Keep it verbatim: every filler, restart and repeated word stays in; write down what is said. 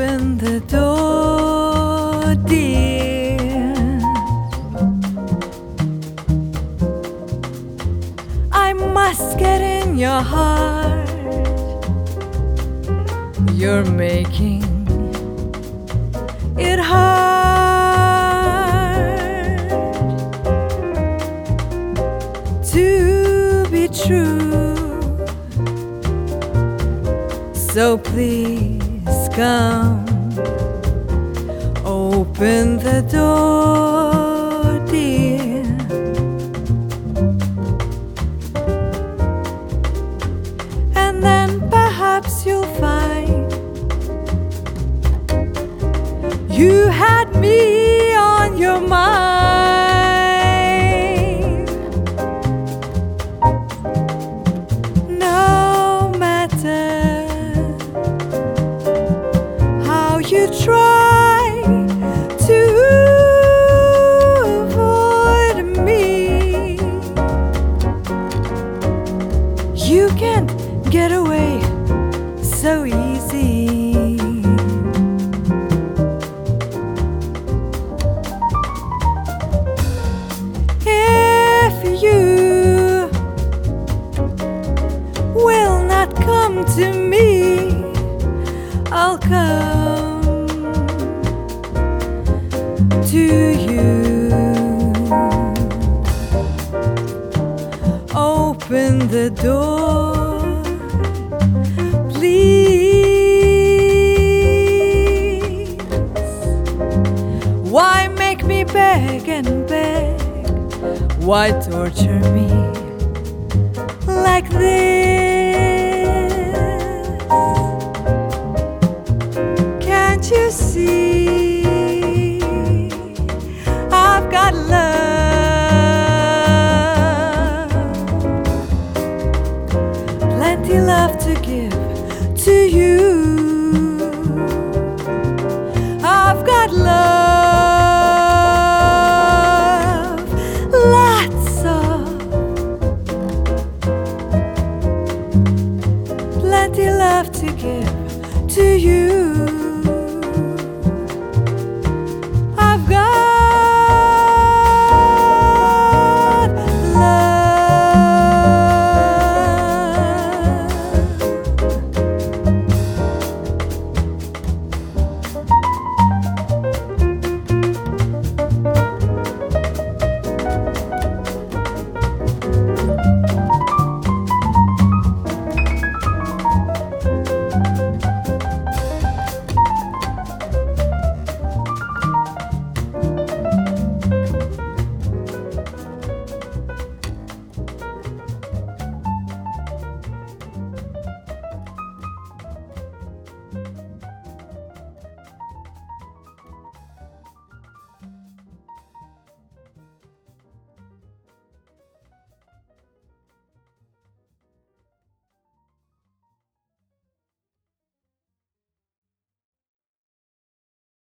Open the door, dear. I must get in your heart. You're making it hard to be true. So please come, open the door, dear. And then perhaps you'll find you had me on your mind. No matter how you try to avoid me, you can't get away so easy. If you will not come to me, I'll come to you. Open the door, please. Why make me beg and beg? Why torture me like this? Can't you see I've got love, plenty love to give to you. I've got love, lots of, plenty love to give to you.